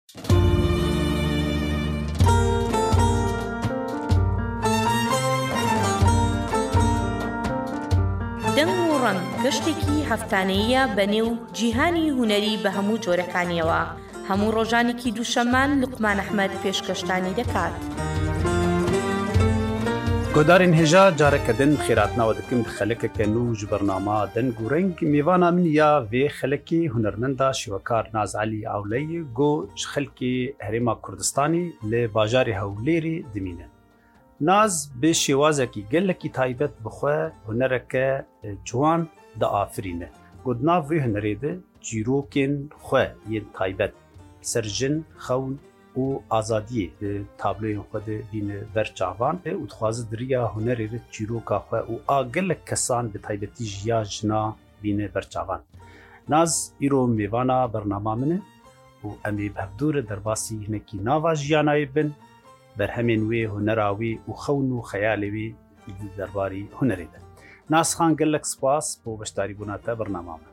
دەنگ و ڕەنگ گەشتێکی هەفتانەیە بەنێو جیهانی هونەری بە هەموو جۆرەکانیەوە. هەموو ڕۆژانێکی دووشەمان لوقمان ئەحمەد پێشکەشتانی دەکات. گۆدارên hêja careke din xêratnawe dikim di xelekeke nû ji bernama deng û reng mêvana min ya vê xelekê hunermenda şîwekar Naz Elî Awleyê got ji xelkê Herêma Kurdistanê li bajarê Hewlêrê dimîne. Naz bi şêwazekî gelekî taybet bi xwe hunereke ciwan diafirîne. Got nav vê hunerê de çîrokên xwe yên taybet ser jin, xewn û azadiyê di tabloyên xwe de bîne ber çavan û dixwaze diriya hunerê re çîroka xwe û a gelek kesan bi taybetî jiya jina bîne ber çavan. Naz îro mêvana bernama min e û em ê bi hevdûre derbasî hinekî nava jiyanayê bin berhemên wê hunera wê û xewn û xeyalê wê di derbarî hunerê de. Naz xan gelek spas bo beşdarîbûna te bernama min.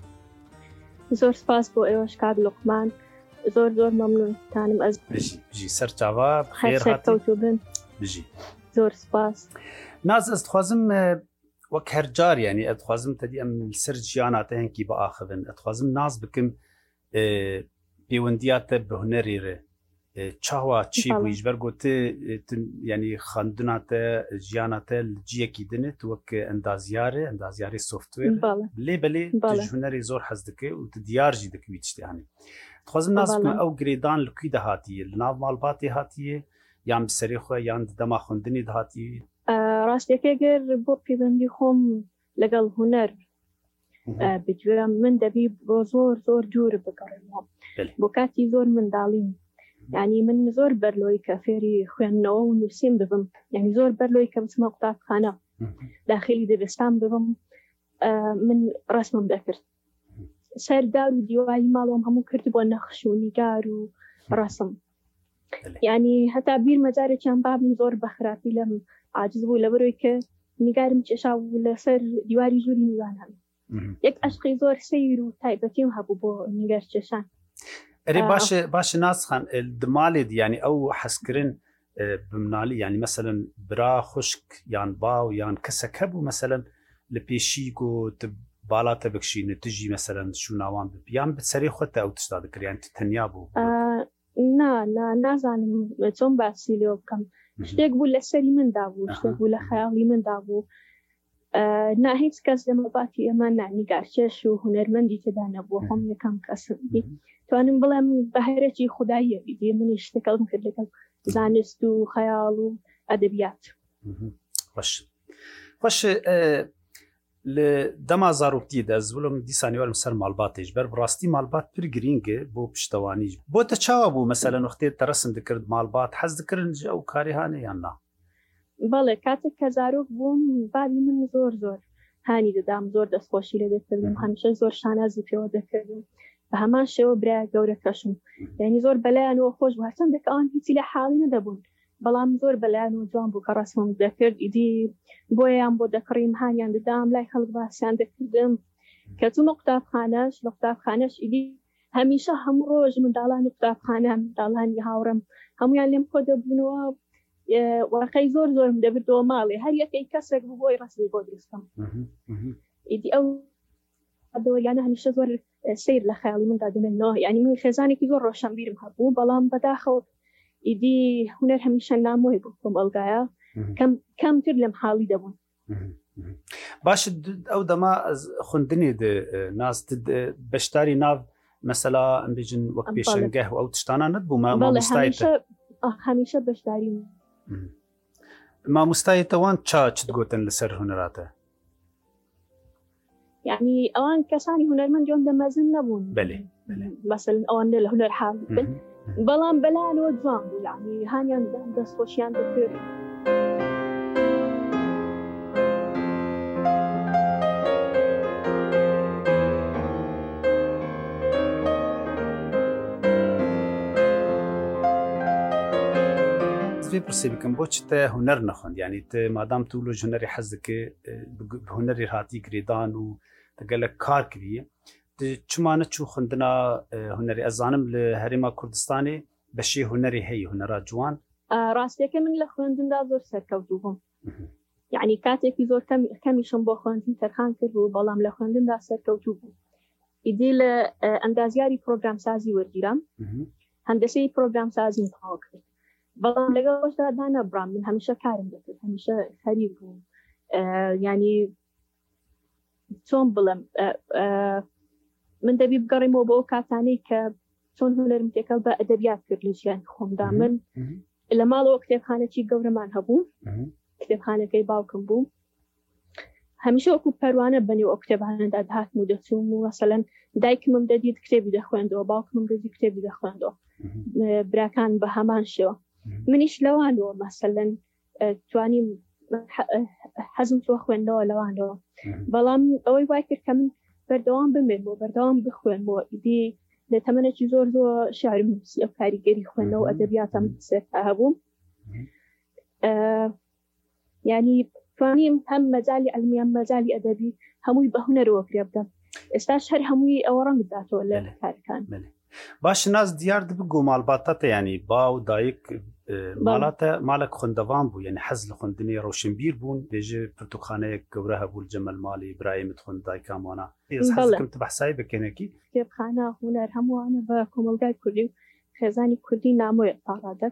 زۆر سپاس بۆ ئێوەش کاک لوقمان، زۆر زۆر مەمنونتانم. ئەس بژی سەر چاوا خێر هاتی بن. بژی زۆر سپاس. ناز ez dixwazim wek her car yanî ez dixwazim te dî em li ser jiyana te hinkî biaxivin. Ez dixwazim naz bikim pêwendiya te bi hunerê re çawa çî bûyî ji ber got yanî xandina te jiyana te li ciyekî dinê tu wek endaziyarê software lê belê tu ji hunerê zor hez dike û tu diyar jî dikî wî tiştê hanî. Dixwazim naz bikim ew girêdan li kwî de hatiye, li nav malbatê hatiye yan bi serê xwe yan di dema xwendinê de hatiye. ڕاستیەکە گەر بۆ پەیوەندی خۆم لەگەڵ هونەر بگوێم من دەبی بۆ زۆر زۆر دوور بگەڕێمەوە بۆ کاتی زۆر منداڵیم. یعنی من زۆر بەرلۆی کە فێری خوێندنەوە و نووسین ببم، یعنی زۆر بەرلۆی کە بچمە قوتابخانە داخلی دەبستان ببم. من ڕسمم دەکرد سەردار و دیواری ماڵەوەم هەموو کرد بۆ نەخش و نیگار و ڕسم. یعنی هەتا بیر مەجارێکیان بابم زۆر بەخراپی لەم عاجز بوو لەبەرەوەی کە نیگارم کێشا و لەسەر دیواری ژووری میوانان یەک عەشقی زۆر سەیر و تایبەتیم هەبوو بۆ نیگار کێشان. ئەرێ باشە نازخان دمالێت ینی ئەو حەزکردن بمنالی ینی مەسەلەن برا خوشک یان باو یان کەسێک هەبوو مەسەلەن لە پێشی گوت باڵاتە بکشینە تژی مەسەلەن شووناوان بیان بسەری خۆتە ئەو تشتا دەکریان تەنیا بوو. نازانم چۆن باسی لێ بکەم. شتێک بوو لە سەری مندا بوو، شتێک بوو لە خەیاڵی مندا بوو. نا هیچ کەس لە مەباتی ئەمە نانیگارکێش و هونەرمەندی تێدا نەبووە. خۆم یەکەم کەسبی توانم بڵێم بەهرێکی خوداییە بیدێ منی شتێکەڵم کرد لەگەڵ زانست و خەیاڵ و ئەدەبیات. خۆش li dema zaroktiye de ez bilim dîsanî werim ser malbatê ji ber rastî malbat pir giring e bo piştewanî bo te çawa bû meselen wextê te resim dikird malbat hez dikirin ji ew karî hane yan na. بەڵێ کاتێک کە زارۆک بووم بابی من زۆر زۆر هانی دەدام، زۆر دەستخۆشی لێ دەکردم، هەمیشە زۆر شانازی پێوە دەکردم بە هەمان شێوە برای گەورەکەشم. یعنی زۆر بەلایەنەوە خۆش بوو هەرچەندێک ئەوان هیچی لە حاڵی نەدەبوون بەڵام زۆر بەلایەنەوە جوان بوو کە ڕسمم دەکرد. ئیدی بۆیان بۆ دەکڕیم هانیان دەدام لای خەڵک باسییان دەکردم. کە چوومە قوتابخانەش لە قوتابخانەش ئیدی هەمیشە هەموو ڕۆژ منداڵانی قوتابخانە منداڵانی هاوڕم هەمویان لێم خۆ دەبوونەوە وەقەی زۆر زۆرم دەبردەوە ماڵێ هەر یەکەی کەسێک بوو بۆی ڕسمی بۆ دروستکەم. ئیدی ئەو دەوەریانە هەمیشە زۆر سیر لە خەیاڵی مندا دەمێنەوە. یعنی من خێزانێکی زۆر ڕۆشنبیرم هەبوو بەڵام بەداخەوە ئیدی هونەر هەمیشە نامۆی بوو بۆم ئەڵگایە کەمتر لەم حاڵی دەبوون. باش ئەو دەما خوندنێ ناز بەشداری ناو مەسەلا ئەم بێژن وەک پێشەنگە و ئەو تشتانە نەبوو هەمیشە بەشداری مامۆستایەتەوان چت گوتن لەسەر هونەراتە. یعنی ئەوان کەسانی هونەرمەند جۆن دەمەزن نەبوون مەسەلەن ئەوان لە هونەر حاڵ بن بەڵام بەلایەنەوە جوان بوو یعنی هانیان دەستخۆشیان دەکرد. پرسێ بکەم بۆ چ te huner nexwend yanî te madam tu li hunerê hez dike bi hunerê hatî girêdan û te gelek kar kiriye چمانە چوو خوندنا هونەری ئەزانم لە هەرێما کوردستانی بەشی هونەری هەیە هونەرا جوان ڕاستیەکە من لە خوێندندا زۆر سەرکەوتوو بووم یعنی کاتێکی زۆر کەمیشم بۆ خوێندن تەرخان کرد و بەڵام لە خوێندندا سەرکەوتوو بوو ئیدی لە ئەندازیاری پرۆگرام سازی وەرگیرام هەندسەی پرۆگرام سازیم تەواو کرد بەڵام لەگەڵەوەشدا دانەبرام من هەمیشە کارم دەکرد هەمیشە خەریک بووم ینی چۆن بڵێم من دەبی بگەڕێمەوە بۆ کاتانەی کە چۆن هونەرم تێکەڵ بە ئەدەبیات کرد لە ژیان خۆمدا من لە ماڵەوە کتێبخانەی گەورەمان هەبوو کتێبخانەکەی باوکم بوو هەمیشە وەکو پەروانە بەنێو ئەو کتێبخانەدا دەهاتم و دەچووم و مەسەلەن دایکمم دەدیت کتێبی دەخوێندەوە باوکمم دەدی کتێبی دەخوێندەوە براکان بە هەمان شێوە منیش لەوانەوە مەسەلەن توانیم حەزم تۆ خوێندەوە لەوانەوە بەڵام ئەوەی وای کرد کە من بەردەوام بمێنەوە بەردەوام بخوێنەوە ئیدی لە تەمەنێکی زۆر شێعرم نووسی ئەو کاریگەری خوێندنەوە ئەدەبیاتم سەرتا هەبوو ینی توانیم هەم مەجالی ئەلمیان مەجالی ئەدەبی هەمووی بە هونەرەوە پێ بدەم ئێستاش هەر هەمووی ئەوە ڕەنگ بداتەوە لە کارەکان باش ناز دیار بگو مالباتەتە ینی با و دایک مالک خوندەوان بوو یعنی حەز لە خوندنی ڕۆشنبیر بوون بێژێ پرتوخانەیەک گەورە هەبوو جەمەل مالی ئیبراهیمت خوند دایکامانە حەزەکەم بەحسایی بکەنێکی کتێبخانە هونەر هەمووانە بە کۆمەلگای کوردی و خێزانی کوردی نامۆیە پاڕادەت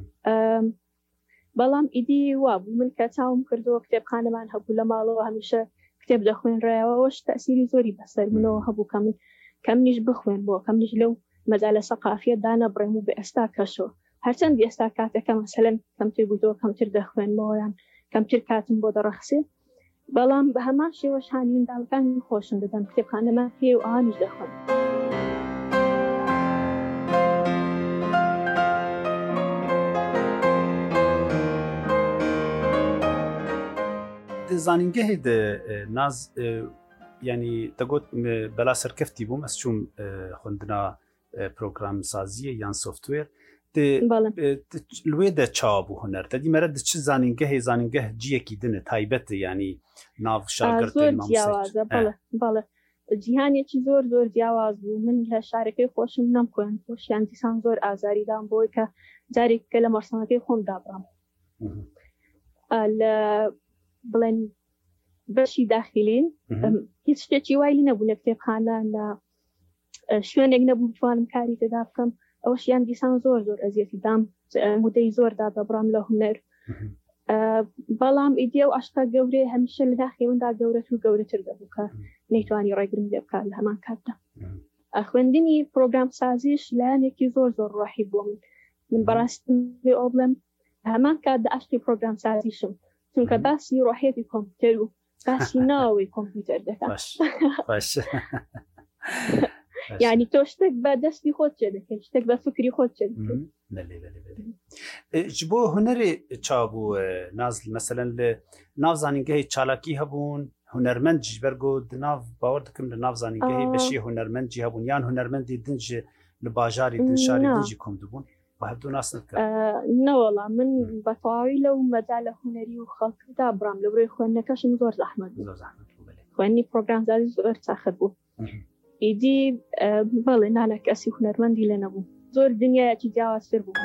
بەڵام ئیدی وا بوو من کە چاوم کردەوە کتێبخانەمان هەبوو لە ماڵەوە هەمیشە کتێب دەخوێنڕایەوەش تەسیری زۆری بەسەر منەوە هەبوو کە من کەمنیش بخوێن بۆ کەمنیش لەو مەجالە سەقافیە دانەبڕێم و بە ئێستا کەشەوە هەرچەند ئێستا کاتەکە مەسەلەن کەمتر بووتەوە کەمتر دەخوێنەوە یان کەمتر کاتم بۆ دەڕەخسێ بەڵام بە هەمان شێوەش هانی منداڵەکانی خۆشم دەدەم کتێبخانەمان هەیە و ئەوانیش دەخوێن زانینگەهێ ناز ینی دەگوت بەلا سەرکەفتی بووم ئەس چوم خوندنا پرۆگرام سازیە یان سۆفتوێر لێ دەچاو بوو هونەر دەدی مەرە چ زانینگەهێ زانینگەه جیەکی دنە تایبەتە ینی ناو شاگرد بەڵێ جیهانێکی زۆر جیاواز بوو من لە شارەکەی خۆشم نەمخوێن خۆشیان دیسان زۆر ئازاریدام بۆی کە جارێککە لە مەرسەمەکەی خۆم دابڕام لە بڵێن بەشی داخلین هیچ شتێکی وای نەبوو لە کتێبخانە لە شوێنێک نەبوو بتوانم کاری تێدا بکەم ئەوەشیان دیسان زۆر ئەزیەتی دام مودەی زۆردا دەبڕام لە هونەر بەڵام ئیدێ و عشقا گەورێ هەمیشە لە داخێوندا گەورەت و گەورەتر دەبوو کە نەیتوانی ڕێگرم لێ بکات لە هەمان کاتدا خوێندنی پرۆگرام سازیش لایەنێکی زۆر ڕۆحی بووە من بەڕاستی ئەو بڵێم هەمان کاتدا عشقی پرۆگرام سازیشم چونکە باسی ڕۆحێتی کۆمپیوتەر و باسی ناوەی کۆمپیوتەر دەکات یعنی تۆ شتێک بە دەستی خۆت چێ دەکەیت شتێک بە فکری خۆت چێ ji بۆ هونەرێ چابوو ناز مەسەلەن لە ناو زانینگەهی چالاکی هەبوون هونەرمەند ژبەرگۆ ناو باوەڕ دەکەم لە ناو زانینگەهی بەشی هونەرمەندی هەبوون یان هونەرمەندی دنج لە باژاری دنشاری دنجی کۆم دەبوون بە هەردوو ناسن نەوەڵا من بە تەواوی لەو مەجالە هونەری و خەڵکدا بڕام لە بڕۆی خوێندنەکەشم زۆر زەحمەت خوێنی پرۆگرام سازی زۆر چاخر بوو ئیدی بەڵێ نانە کەسی هونەرمەندی لێ نەبوو زۆر دنیایەکی جیاوازتر بوو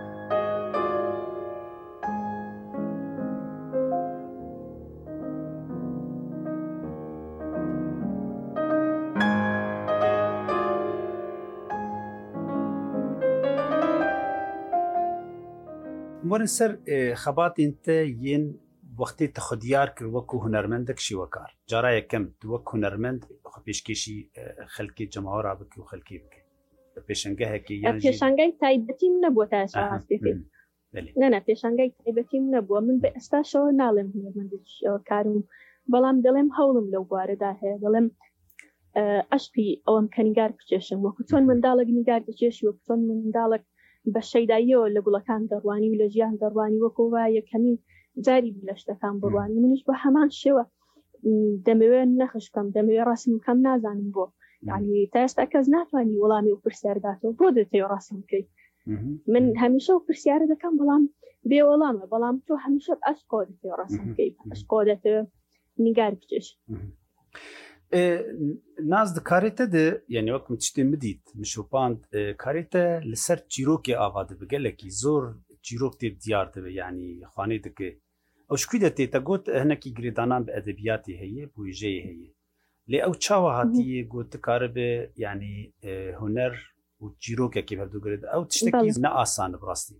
وەرن سەر خەباتین تە یەن وەختی تەخودیار کرد وەکو هونەرمەندێک شیوەکار جارا یەکەم وەک هونەرمەند پێشکەشی خەڵکی جەماوەڕا بکە و خەڵکی بکە پێشەنگەهێکی پێشەنگای تایبەتیم نەبووە تا نەنا پێشەنگای تایبەتیم نەبووە من بە ئێستاشەوە ناڵێم هونەرمەندێکی کارم بەڵام دەڵێم هەوڵم لەو بوارەدا هەیە دەڵێم عشقی ئەوەم کە نیگار بچێشم وەکو چۆن منداڵێک نیگار دەچێشی وەکو چۆن منداڵێک بە شەیداییەوە لە گوڵەکان دەڕوانی و لە ژیان دەڕوانی وەکەوە یەکەمین جاری لە شتەکان بڕوانی منیش بە هەمان شێوە دەمەوێت نەخشکەم دەمەوێت ڕاستم کەم نازانم بۆ یعنی تا ئێستا کەس ناتوانانی وەڵامی و پرسیارداتەوە بۆ دەتەوێت ڕاستم بکەیت من هەمیشە و پرسیارە دەکەم بەڵام بێ وەڵامە بەڵام تۆ هەمیشە ئەشقۆ دەتەوێت ڕاستم بکەیت ئەشقۆ دەتەوێت نیگار بچێش ناز دکارێتە د یعنی وەکم تشتێ مدیت مشوپاند کارێتە لەسەر چیرۆکی ئاوا دەبێ گەلێکی زۆر چیرۆک تێ دیار دەبێ ینی خوانێ دەکێ ئەو شکوی دەتێتە گوت هەنێکی گرێدانان بە ئەدەبیاتی هەیە بویژەیە هەیە لێ ئەو چاوە هاتیە گوت دکارە بێ ینی هونەر و چیرۆکێکی هەردووگرێت ئەو تشتێکی نە ئاسانە بڕاستی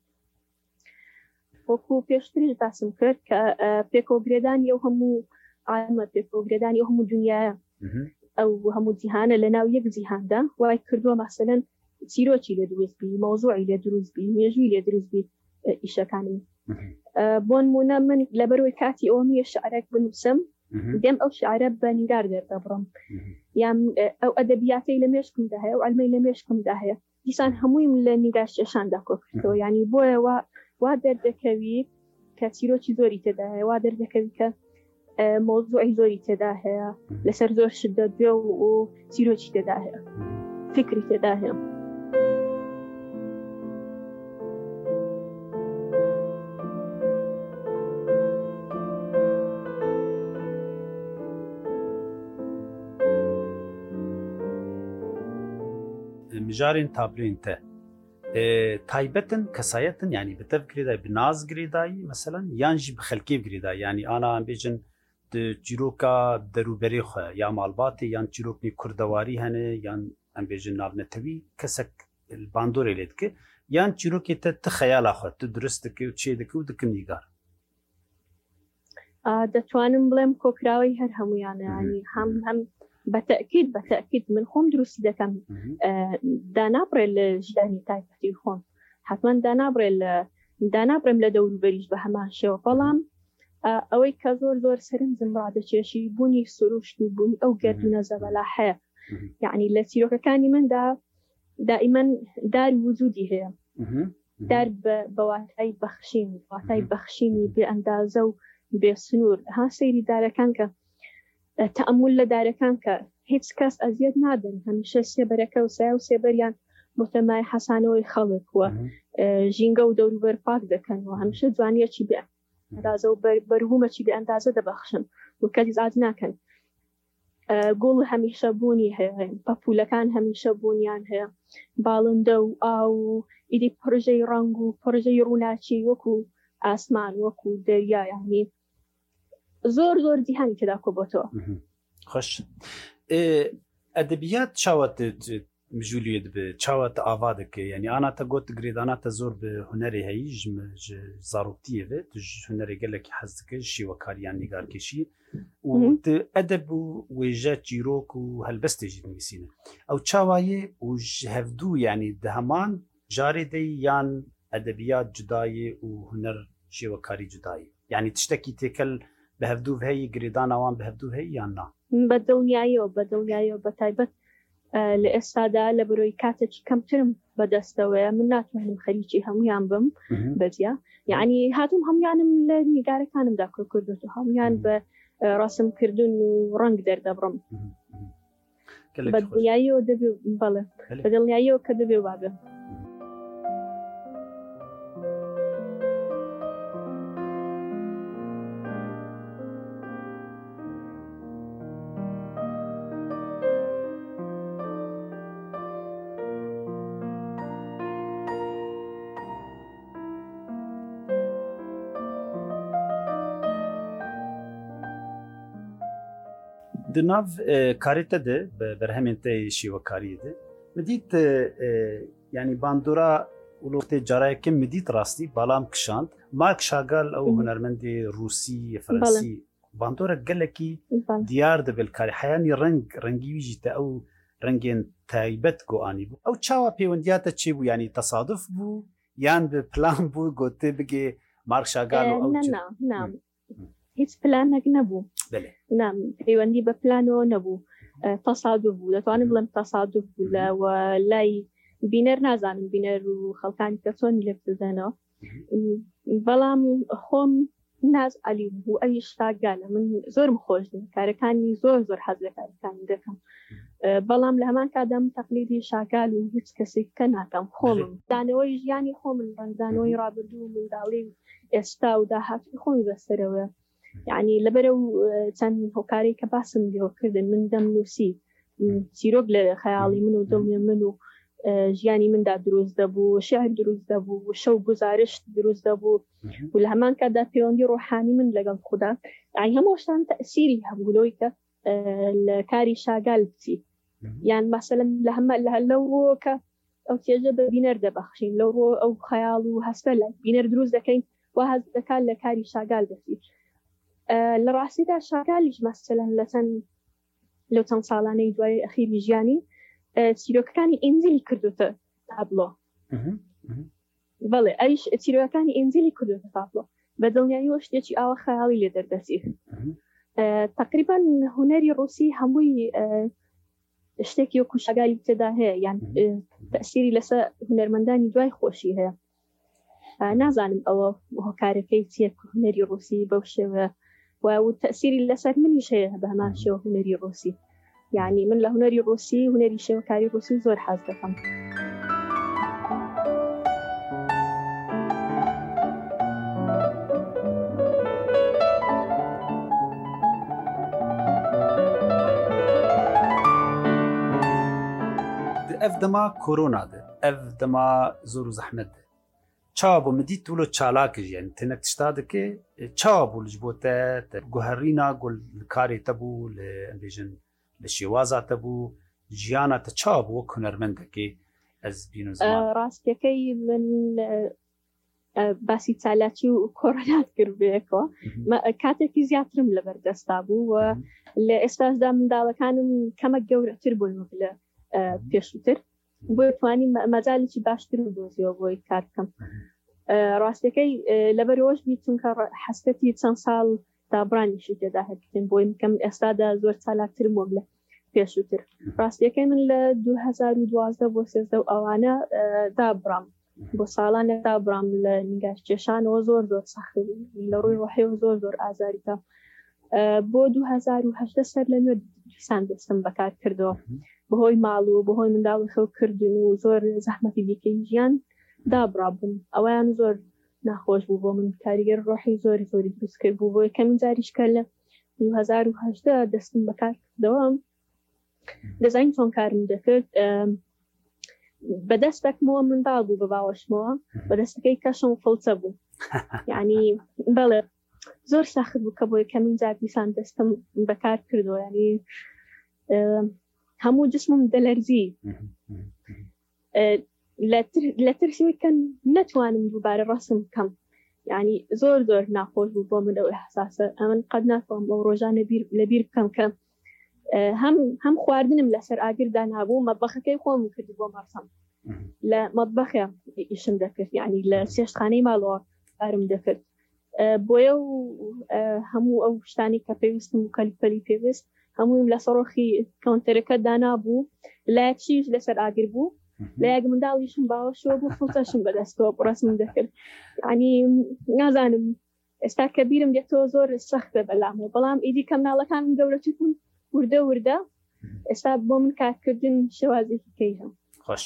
وەکو پێشتریش باسم کرد کە پێکۆگرێدانی ئەو هەموو عالمە پێکۆگرێدانی ئەو هەموو دنیاە ئەو هەموو جیهانە لە ناو یەک جیهاندا وای کردووە مەسەلەن چیرۆکی لێ دروستبی مۆزوعی لێ دروستبی مێژووی لێ دروستبی ئیشەکانی بۆ نمونە من لەبەرەوەی کاتی ئەوەمیە شعرێک بنووسم دێم ئەو شعرە بە نیگار دەردەبڕم یان ئەو ئەدەبیاتەی لە مێشکمدا هەیە و ئەلمەی لە مێشکمدا هەیە دیسان هەموویم لە نیگار شێشاندا کۆکردەوە ینی بۆیە وا دەردەکەوی کە چیرۆکی زۆری تێدا هەیە وا دەردەکەوی کە مۆزوعی زۆری تێدا هەیە لەسەر زۆر شدت بێ و چیرۆکی تێدا هەیە فکری تێدا هەیە مجارên tablên te taybetin kesayetin yani bi tev girêdayî bi naz girêdayî meselan yan jî bi xelkê girêdayî yani ana em bêjin di çîroka derûberê xwe ya malbatê yan çîroknê kurdewarî hene yan em bêjin navnetewî kesek bandorê lê dike yan çîrokê te ti xeyala xwe tu durist dike û çê dike û dikin nîgar دەتوانم بڵێم کۆکراوی هەر هەمویانە ینی هەم بەتەکید من خۆم دروستی دەکەم دانابڕێ لە ژیانی تایبەتی خۆم حتمما دانابڕێم لە دەوروبەریش بە هەمان شێوە بەڵام ئەوەی کە زۆر سەرنجم ڕادەکێشی بوونی سروشتی بوونی ئەو گەردونە زەبەلا هەیە یعنی لە چیرۆکەکانی مندا دائیمەن دار وجودی هەیە دار بە واتای بەخشینی بێ ئەندازە و بێ سنوور ها سەیری دارەکان کە تەئەمول لە دارەکان کە هیچ کەس ئەزیەت نادەن هەمیشە سێبەرەکە و سایە و سێبەریان متەمای حەسانەوەی خەڵک وە ژینگە و دەوروبەر پاک دەکەن و هەمیشە جوانیەکی بێ ئەندازە و بەرهومەکی بێ ئەندازە دەبەخشن و کەس ئاز ناکەن گوڵ هەمیشە بوونی هەیە پەپولەکان هەمیشە بوونیان هەیە باڵندە و ئاو و ئیدی پڕژەی ڕەنگ و پڕژەی ڕووناچی وەکو ئاسمان وەکو دەریا یعنی زۆر جیهانی تێدا کۆبۆتەوە خۆش ئەدەبیات چاوەت مژولیت بە چاوەتە ئاوا دەکە یعنی ئاناتە گوت گرێداناتە زۆر بە هونەرێ هەیی زارۆکتیەوێت هونەرێ گەلێکی حەز دەکە شیوەکاریان نیگارکێشی و ئەدەب و وێژە چیرۆک و هەلبەستێژی نووسینە ئەو چاوایە و هەفتوو ینی دەهەمان جارێ دەی یان ئەدەبیات جودایە و هونەر شێوەکاری جودایە یعنی تشتێکی تێکەل بە هەفتوو هەیە گرێداناوان بە هەفتوو هەیە یان نا بەدڵنیایەوە بە تایبەت لە ئێستادا لە بەرۆی کاتێکی کەمترم بەدەستەوەیە من ناتوانم خەریکی هەمویان بم بەجیا یعنی هاتووم هەمویانم لە نیگارەکانمدا کۆکردوت و هەمویان بە ڕاستمکردن و ڕەنگ دەردەبڕم بەدڵنیایەوە دەبێ بەڵێ بەدڵنیایەوە کە دەبێ وابێ di nav karê te de berhemên te şîwekariyê de min dît yanî bandora wilo tê carayekin min dît rastî balam kişand Mark Chagall ew hunermendê Rûsî Fransî bandorek gelekî diyar dibe li karê heyanî rengî wî jî te ew rengên taybet goanî bû ew çawa pêwendiya te çê bû yanî tesaduf bû yan bi plan bû gotê bigê Mark Chagall هیچ پلانێک نەبوو پەیوەندی بە پلانەوە نەبوو تەسادوف بوو دەتوانم بڵێم تەسادوف بوو لەوە لای بینەر نازانم بینەر و خەڵکانی کە چۆن لێ بدەنەوە بەڵام خۆم ناز عەلی بوو ئەویش شاگالە من زۆرم خۆش دێ کارەکانی زۆر حەز لە کارەکانی دەکەم بەڵام لە هەمان کاتدام تەقلیدی شاگال و هیچ کەسێک کە ناکەم خۆمم دانەوەی ژیانی خۆمن ڕەنگدانەوەی ڕابردوو منداڵی ئێستا و داهاتوی خۆمی بەسەرەوە یعنی لەبەرە و چەند هۆکاری کە باسم لێوەکردن من دەمنووسی چیرۆک لە خەیاڵی من و دڵنیە من و ژیانی مندا دروست دەبوو، شێعر دروست دەبوو، شەو گزارش دروست دەبوو و لە هەمان کاتدا پەیوەندی ڕۆحانی من لەگەڵ خوددا یعنی هەموو شتان تەئسیری هەبوو کە لە کاری شاگال بچی یان مەسەلەن لە لەو ڕۆکە ئەو چێژە بە بینەر دەبەخشین لەو ڕۆ ئەو خەیاڵ و هەستە لە بینەر دروست دەکەین و هەز دەکات لە کاری شاگال دەچی لە ڕاستیدا شاگالیش مەسەلەن لەو چەند ساڵانەی دوای ئەخیری ژیانی چیرۆکەکانی ئینجیلی کردوتە تابلۆ بەڵێ ئەویش چیرۆکەکانی ئینجیلی کردوتە تابلۆ بە دڵنیاییەوە شتێکی ئاوە خەیاڵی لێ دەردەچی تقریبا هونەری ڕووسی هەمووی شتێکی وەکو شاگالی تێدا هەیە یان تەئسیری لەسەر هونەرمەندانی دوای خۆشی هەیە نازانم ئەوە هۆکارەکەی چیە هونەری ڕووسی بەو شێوە و تەئسیری لەسەر منیش هەیە بە هەمان شێوە هونەری ڕووسی یعنی من لە هونەری ڕووسی هونەری شێوەکاری ڕووسی زۆر حەز دەکەم ev dema korona de ev dema zor û zehmet de çawa bû min dît wilo çalak jî yani tenek tişta dike çawa bû li ji bo te guherîna gul li karê te bû li em bêjin li şêwaza te bû jiyana te çawa bû wek hunermendekê ez bînim ziman ڕاستیەکەی من باسی چالاکی و کۆڕۆنات کرد بێکەوە کاتێکی زیاترم لەبەردەستا بوو و لە ئێستاشدا منداڵەکانم کەمە گەورەتر بوون لە پێشووتر بۆ توانی مەجالێکی باشتر دۆزیەوە بۆی کار بکەم ڕاستەکەی لەبەرەوەش بی چونکە حەسەتی چەند ساڵ دابرانیشی تێدا هەرکردن بۆی بکەم ئێستادا زۆر چالاکترم وە لە پێشووتر ڕاستیەکەی من لە 2012 بۆ 13 و ئەوانە دابرام بۆ ساڵانە دابرام لە نیگاش کێشانەوە زۆر سەخت لە ڕووی ڕۆحیەوە زۆر ئازاریتە بۆ 2018 سەر لە نوێ دیسان دەستم بەکار کردەوە بەهۆی ماڵ و بەهۆی منداڵی خەوکردن و زۆر زەحمەتی دیکەی ژیان دابڕابووم ئەویان زۆر ناخۆش بوو بۆ من کاریگەر ڕۆحی زۆری دروست کرد بوو بۆ یەکەمین جاریشکە لە 2018 دەستم بەکار کردەوە دەزانین چۆن کارم دەکرد بەدەستێکمەوە منداڵ بوو بە باوەشمەوە بەدەستەکەی کەشم فڵچە بوو یعنی بەڵێ زۆر سەخت بوو کە بۆ یەکەمین جار دیسان دەستم بەکار کردەوە ینی هەموو جسمم دەلەرزی لە ترسیەوەی کە نەتوانم دووبارە ڕەسم بکەم یعنی زۆر ناخۆش بوو بۆ من ئەو ئەحساسە ئەمن قەت ناتوانم ئەو ڕۆژانە لەبیر بکەم کە هەم خواردنم لەسەر ئاگردا نابوو مەطبەخەکەی خۆم کردی بۆ مەرسەم لە مەطبەخە ئیشم دەکرد یعنی لە سێشتخانەی ماڵەوە کارم دەکرد بۆیە و هەموو ئەو شتانی کە پێویستم و کەلیپەلی پێویست هەموویم لە سەرۆخی کەونتەرەکە دانابوو لایەکشیش لەسەر ئاگر بوو لە یەک منداڵیشم باوەشەوە بوو فڵچەشم بەدەستەوە ڕەسم دەکرد ینی نازانم ئێستا کە بیرم دێتەوە زۆر سەختە بەلامەوە بەڵام ئیدی کە مناڵەکانم گەورەتر بوون وردە ئێستا بۆ من کارکردن شێوازێکی کەیژە خۆش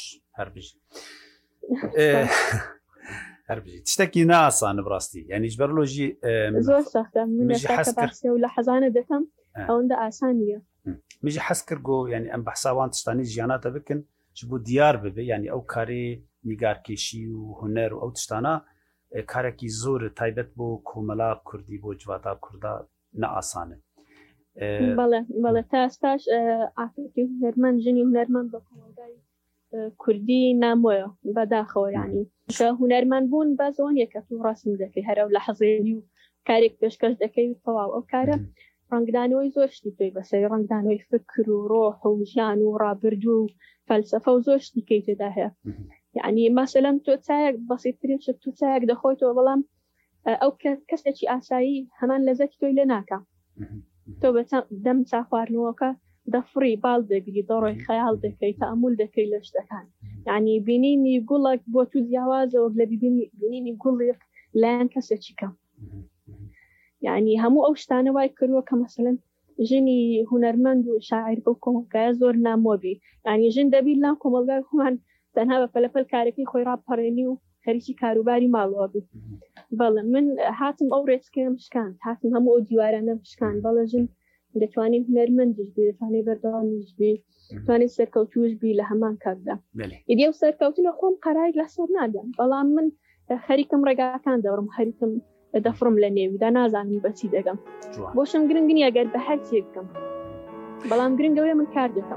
هەربژی تشتێکی ناسانە بڕاستی یعنی ژبەرلۆژی زۆر سەختە من باسی و لە حەزانە دەکەم ئەوەندە ئاسان نیە مژی حەز کرد گۆ ینی ئەم بەحساوان تشتانی ژیاناتە بکن چ بۆ دیار ببێ ینی ئەو کارێ نیگارکێشی و هونەر و ئەو تشتانە کارێکی زۆر تایبەت بۆ کۆمەلا کوردی بۆ جوواتا کووردا نەئاسانە بەڵێ تا ئێستاش ئافرەتی هونەرمەند ژنی هونەرمەند بە کۆمەلگای کوردی نامۆیە بەداخەوە ینی کە هونەرمەند بوون بە زۆن یەکە تو ڕاستم دەکەی هەرە لە حەزێری و کارێک پێشکەش دەکەی تەواو ئەو کارە ڕنگدانەوەی زۆر شتی پێی بەسەر ڕنگدانەوەی فکر و ڕۆح و ژیان و ڕابردوو و فەلسەفە و زۆر شتیکەی تێدا هەیە یعنی مەسەلەن تۆ چایەک بەسیترین شت تو چایەک دەخۆیتەوە بەڵام ئەو کەسێکی ئاسایی هەمان لەزەتی تۆی لێ ناکە تۆ دەم چا خواردنەوەکە دەفڕی باڵ دەگری دەڕۆی خەیاڵ دەکەی تەئەمول دەکەی لە شتەکان یعنی بینینی گوڵک بۆ تو جیاوازەوە لە بینینی گوڵێک لایەن کەسێکی کەم یعنی هەموو ئەو شتانە وای کردووە کە مەسەلەن ژنی هونەرمەند و شاعیر بەو کۆمەلگایە زۆر نامۆبی یعنی ژن دەبی لام کۆمەلگای خۆمان تەنها بە پەلەپەل کارەکەی خۆی ڕاپەڕێنی و خەریکی کاروباری ماڵەوە بی بەڵێ من هاتم ئەو ڕێچکەم شکان هاتم هەموو ئەو دیوارانە شکان بەڵێ ژن دەتوانێت هونەرمەندیش بێ دەتوانێت بەردەوامیش بێ دەتوانێت سەرکەوتوش بی لە هەمان کاتدا ئیدی ئەو سەرکەوتنە خۆم قەراری لەسەر نادەم بەڵام من خەریکم ڕێگاکان دەوڕم خەریکم دەفڕم لە نێویدا نازانم بەچی دەگەم بۆشم گرنگنی ئەگەر بە هەر چێکم بەڵام گرنگەوەی من کار دەکەم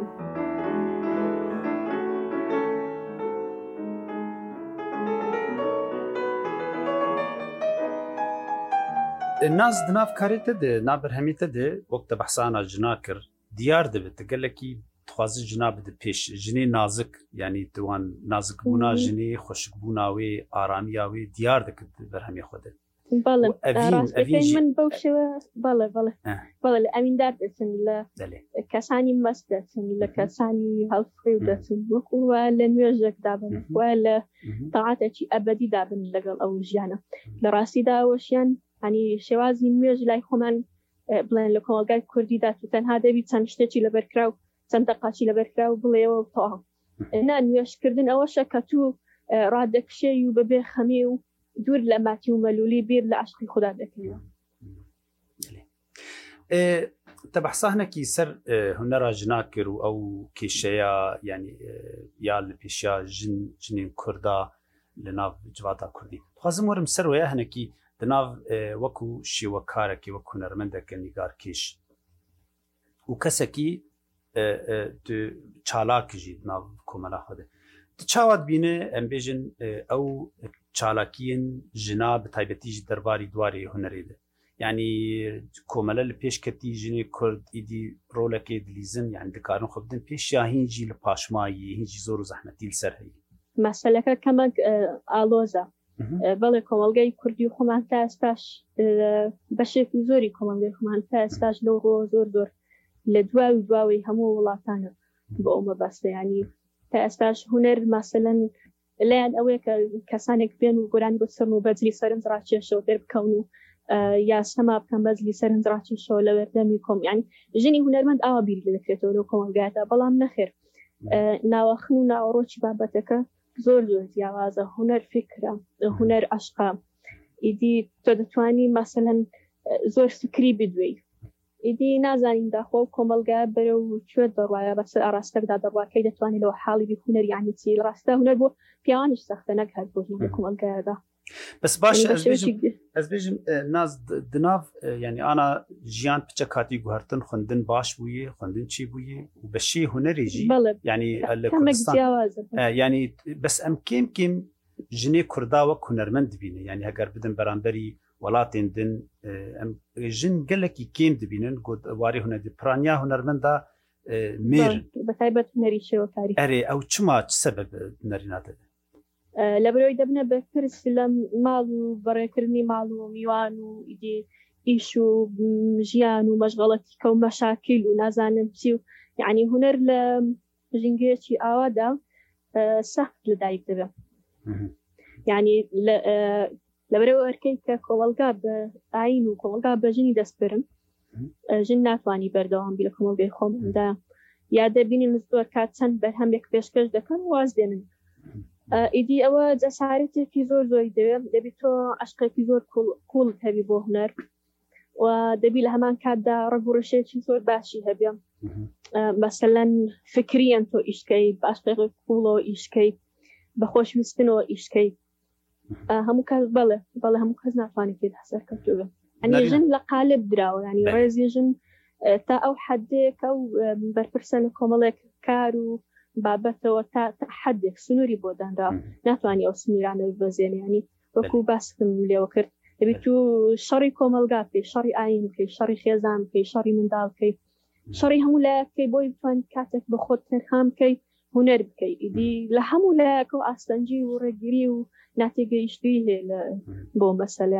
ناز دناف کارێتە دێ نابرهەمیتە دێ وەکتە بەحسانە جنا کرد دیار دەبێت گەلێکی خوازی جنا بدە پێش ژنێ نازک ینی دوان نازک بوونا ژنێ خۆشک بووناوێ ئارامیاوێ دیار دەکرد بەرهەمی خۆدە من بەو شێوە بەڵێ بەڵێ لە ئەمیندار دەچن لە کەسانی مەست دەچن لە کەسانی هەڵفڕێ دەچن وەکووە لە نوێژێکدا بن وە لە تەعاتێکی ئەبەدی دابن لەگەڵ ئەو ژیانە لە ڕاستیدا وەشیان هەنی شێوازی نوێژ لای خۆمان بڵێن لە کۆمەلگای کوردیدا تو تەنها دەبی چەند شتێکی لەبەرکرا و چەند دەقاچی لەبەرکرا و بڵێەوە تەواو نا نوێشکردن ئەوەشە کە تو ڕادەکشێ و بەبێ خەمێ و دوور لە ماتی و مەلولی بیر لە عشقی خوددا دەکەیەوە تە بەحسانێکی سەر هونەرا ژنا کرد و ئەو کێشەیە ینی یا لە پێشیا ژنین کووردا لە ناو جوواتا کوردی خوازم وەرم سەر وەیە هەنێکی دناو وەکو شێوە کارێکی وەک هونەرمەندێکە نیگارکێش و کەسێکی چالاکیژی ناو کۆمەلا خۆدە چاوات بینێ ئەم بێژن ئەو چالاکیین ژنا بە تایبەتیژی دەرباری دواری هونەرێدە ینی کۆمەلە لە پێشکەتی ژنی کورد ئیدی ڕۆلەکەی دلیزن یان دکارن خۆ بدن پێشیا هینجی لە پاشمایی هینجی زۆر و زەحمەتی لەسەر هەیە مەسەلەکە کەمەک ئالۆزە بەڵێ کۆمەلگای کوردی خۆمان تا ئێستاش بەشێکی زۆری کۆمەلگای خۆمان تا ئێستاش لەو ڕۆ زۆر لە دواوی هەموو وڵاتانە بە ئەومە بەستە ینی تا ئێستاش هونەر مەسەلەن لایەن ئەوەیە کە کەسانێک بێن و گۆرانی بۆ سەرن و بەجلی سەرنج ڕاکێشەوە دەربکەون و یا سەما بکەم بەجلی سەرنج ڕاکێشەوە لە وەردەمی کۆم ینی ژنی هونەرمەند ئاوا بیر دەکرێتەوە لەو کۆمەلگایەدا بەڵام نەخێر ناوەخن و ناوەڕۆکی بابەتەکە زۆر جیاوازە هونەر فکرە هونەر عەشقا ئیدی تۆ دەتوانی مەسەلەن زۆر فکری بدوێی ئیدی نازانین داخۆ کۆمەلگا بەرە و کوێت دەڕواایە بەسەر ئاراستەکدا دەڕواکەی دەتوانێت لەوە حاڵی بی هونەر یانی چی ڕاستە هونەر بۆ پیاوانیش سەختە نەکات بۆ کۆمەلگایەدا بەس باش ئەس بێژم ناز دناو ینی ئانا ژیان پچە کاتی گوهرتن خوندن باش بوویە خوندن چی بوویە و بەشی هونەرێژی ینی ینی بەس ئەم کێم ژنێ کووردا وەک هونەرمەند دبینە ینی هەگەر بدن بەرامبەری وڵاتێن دن ژن گەلێکی کێم دبینن واری هونەری پرانیا هونەرمەندا مێر بەتایبەت هونەری شێوەکاری ئەرێ ئەو چما سەبەب نەریناتە لە بەرەوەی دەبنە بە پرس لە ماڵ و بەڕێکردنی ماڵ و میوان و ئیدی ئیش و ژیان و مەشغەڵەتی کە و مەشاکیل و نازانم چی و یعنی هونەر لە ژینگەیەکی ئاوادا سەخت لەدایک دەبێت یعنی لەبەرەوە ئەرکەی کە کۆمەلگا بە ئاین و کۆمەلگا بە ژنی دەستبرم ژن ناتوانی بەردەوام بی لە کۆمەلگای خۆمدا یا دەبینی زۆر کات چەند بەرهەمێک پێشکەش دەکەن واز دێنن ئیدی ئەوە جەسارەتێکی زۆر زۆری دەوێت دەبی تۆ عشقێکی زۆر کوڵ هەبی بۆ هونەر و دەبی لە هەمان کاتدا ڕەگوڕشێکی زۆر باشی هەبێ مەسەلەن فکریەن تۆ ئیشکەی باشقێ کوڵەوە ئیشکەی بەخۆشویستنەوە ئیشکەی هەموو کەس بەڵێ هەموو کەس ناتوانێت پێ سەرکەوتووە ئەنی ژن لە قالب دراوە ینی ڕێزی ژن تا ئەو حەدێکە و بەرپرسە لە کۆمەڵێک کار و بابەتەوە تا حەدێک سنووری بۆ دانرا ناتوانانی ئەو سنوورانە بەزێنێ ینی وەکو باسم لێوە کرد دەبێت تو شەڕی کۆمەلگا بکەی شەڕی ئاین بکەی شەڕی خێزان بکەی شەڕی منداڵ بکەی شەڕی هەموو لایەکەی بۆی بتوانیت کاتێک بە خۆت تەرخام بکەی هونەر بکەی ئیدی لە هەموو لایەکە و ئاستەنجی و ڕێگیری و ناتێگەیشتوی هەیە بۆ مەسەلە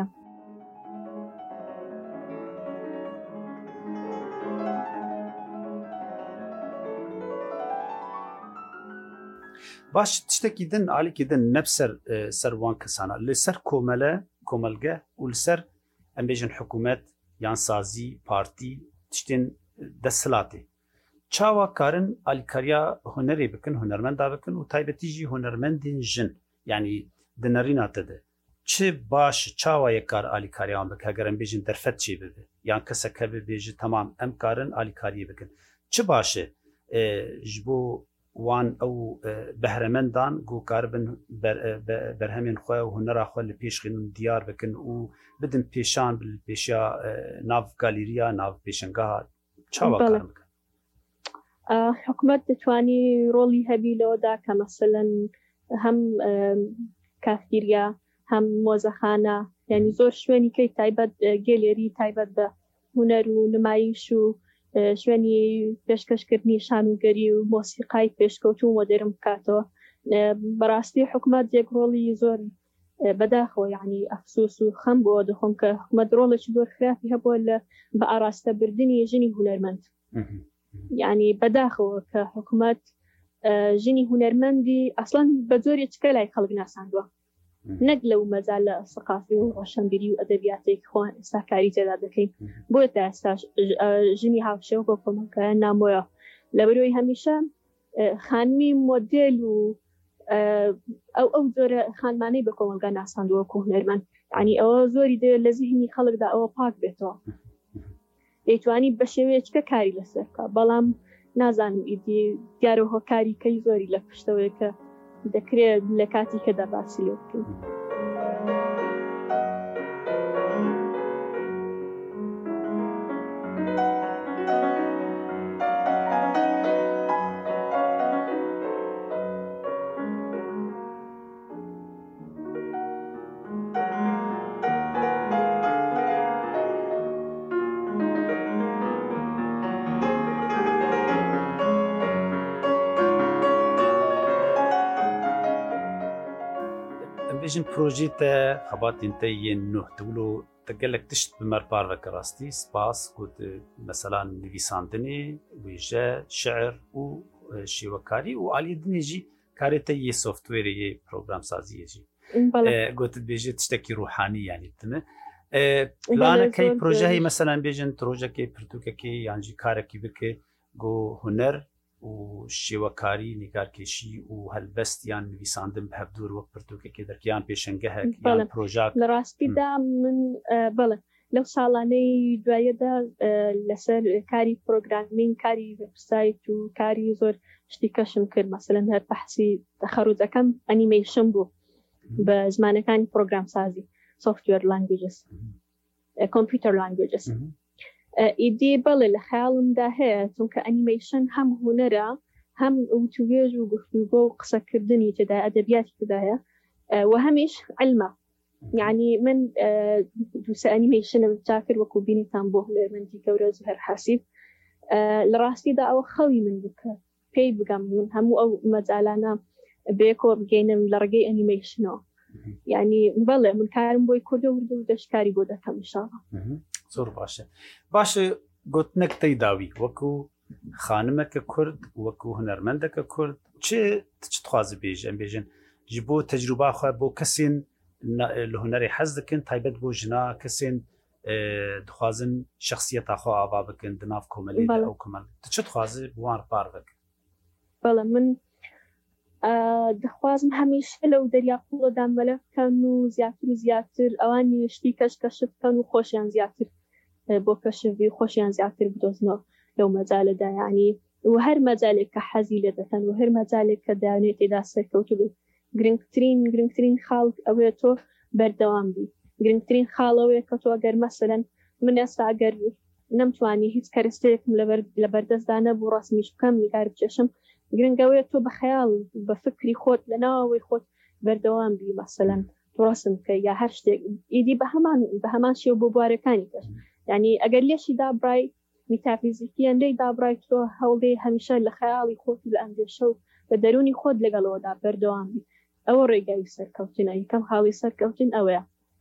باش tiştekî din alîkî din neb ser wan kesana li ser komelge û li ser em bêjin hikûmet yan sazî partî tiştên desthilatê çawa karin alîkariya hunerê bikin hunermenda bikin û taybetî jî hunermendên jin yanî di nerîna te de چه باش چاوا یکار آلیکاریان بک هگرم بیجن درفت چی بده یان کسا که بیجی تمام امکارن آلیکاری بکن چه باشه جبو وان او بهرمندان گو کاربن برهمین خواه و هنرا خواه لپیش خینون دیار بکن و بدن پیشان پیشیا ناف گالیریا ناف پیشنگاه چاوا کار بکن حکومت دەتوانی ڕۆڵی هەبی لەوەدا کە مەسەلەن هەم کافتیریا هەم مۆزەخانە یعنی زۆر شوێنی کەی تایبەت گێلێری تایبەت بە هونەر و نمایش و شوێنی پێشکەشکردنی شانوگەری و مۆسیقای پێشکەوت و مۆدرن بکاتەوە بەڕاستی حکومت یەک ڕۆڵی زۆر بەداخەوە یعنی ئەفسوس و خەم بۆ دەخۆم کە حکومت ڕۆڵێکی زۆر خراپی هەبووە لە بە ئاراستەبردنی ژنی هونەرمەند يعني بداخل كحكومات جيني هنرمندي أصلاً بزوري تكلا خلق ناس عنده نقلوا مازال الثقافي وروشنبيري وأدبياتي إخوان ساكاري تدادكين بوت أساس جيني هافشة وبقوم كأننا مويا لبروي هميشة خانمي موديل و أو زور خانماني بقوم كأننا ناس عنده كهنرمند يعني أو زوري ده لذهني خلق ده أو باك بيتوا دەیتوانی بە شێوەیەکە کاری لەسەرکە بەڵام نازانم ئیدی دیارە هۆکاریکەی زۆری لە پشتەوەی کە دەکرێت لە کاتی کە دەباسی لێ بکەین. بیشتر پروژه تا خبرتین تایی نه دولو تقلق تشت بمربار وکراستی سپاس کود مثلا نویساندنی ویژه شعر و شیوکاری و عالی دنیجی کاری تایی سوفتویری پروگرام سازی جی. گوت بیشتر تشتکی روحانی یعنی تنه. پلان کی پروژه هی مثلا بیشتر پروژه کی پرتوکه کی یعنی کار کی بکه گو هنر و شیوکاری نیگارکشی و هەلبەست یان نویساندن بە هەفتور وەک پرتوکێکی دەرکیان پێشەنگەهێک یان پرۆژە لە ڕاستیدا من بەڵێ لەو ساڵانەی دوایەدا لەسەر کاری پرۆگرامینگ کاری وێبسایت و کاری زۆر شتی کەشم کرد مەسەلەن هەر بەحسی تەخەڕوجەکەم ئەنیمەیشن بوو بە زمانەکانی پرۆگرام سازی سۆفتوێر لانگویجز کۆمپیوتەر لانگویجز ئیدی بەڵێ لە خەیاڵمدا هەیە چونکە ئەنیمەیشن هەم هونەرە هەم وتوێژ و گفتوگۆ و قسەکردنی تێدا ئەدەبیاتی تێدایە و هەمیش علمە یعنی من دووسە ئەنیمەیشنم چاکرد وەکو بینیتان بۆ هونەرمەندی گەورە زوهەر حەسیب لە ڕاستیدا ئەوە خەڵی من بکە پێی بگەم من هەموو ئەو مەجالانە بێکۆ بگەینم لە ڕێگەی ئەنیمەیشنەوە یعنی بەڵێ من کارم بۆی کوردە وردە و دەشکاری بۆ دەکەم ئینشاڵڵا. زۆر باشە گوتنێک تێی داوی وەکو خانمێکە کورد وەکو هونەرمەندێکە کورد چ دخوازی بێژن بێژن ji بۆ تەجروبا خۆ بۆ کەسێن لە هونەری حەز دەکەن تایبەت بۆ ژنا کەسێن دخوازن شخصیەتا خۆ ئاوا بکەن دناو کۆمەلێ ئەو کۆمەڵ چ دخوازی بوان پار بکەن. بەڵێ من دەخوازم هەمیشە لەو دەریاقوڵەدا مەلە بکەن و زیاتر و زیاتر ئەوانی شتی کەش بکەن و خۆشیان زیاتر بۆ کەشوی خۆشیان زیاتر بدۆزنەوە لەو مەجالەدا یعنی و هەر مەجالێک کە حەزی لێ دەکەن و هەر مەجالێک کە دەیانێت تێدا سەرکەوتو بن گرنگترین خاڵ ئەوەیە تۆ بەردەوام بی گرنگترین خاڵەوەیە کە تۆ ئەگەر مەسەلەن من ئێستا ئەگەر نەمتوانی هیچ کەرەستەیەکم لە بەردەستدانە بۆ ڕاستمیش بکەم نیگار بچێشم گرنگەوەیە تۆ بە خەیاڵ بە فکری خۆت لە ناوەوەی خۆت بەردەوام بی مەسەلەن ڕاستم بکە یا هەر شتێک ئیدی بە هەمان شێو بۆ بوارەکانی کەش یعنی ئەگەر لێشی دابڕای میتافیزیکی ئەندەی دابڕای تۆ هەوڵێ هەمیشە لە خەیاڵی خۆت و لە ئەندێشە و بە دەرونی خۆت لەگەڵەوەدا بەردەوام بی ئەوە ڕێگای سەرکەوتنە یەکەم حاڵی سەرکەوتن ئەوەیە.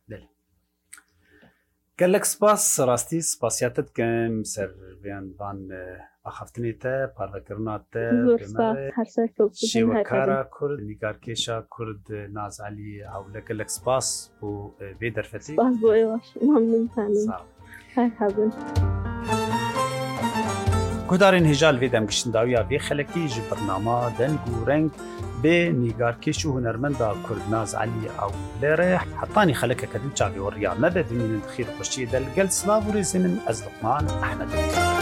گەلێک سپاس ڕاستی سپاسیاتت کەم سەر وێنبان ئاخافتنێتە پارڤەکردناتە شێوەکارە کورد نیگارکێشە کورد نازعلی هەولە گەلێک سپاس بۆ بێ دەرفەتی بۆ ئێوەش مەمنونتانم هەبن. گودارên hêja li vê demgiştindawîya vê xelekî ji birnama deng û reng بێ نیگارکێش و هونەرمەندا کوردناز عەلی ئاولێرە حتانی خەلەکە کەدن چاوی وەڕیا مەبە بینین خیر خوشی دەلگەل سلااو و ڕێزێنن ئەز لوقمان ئەحمەد.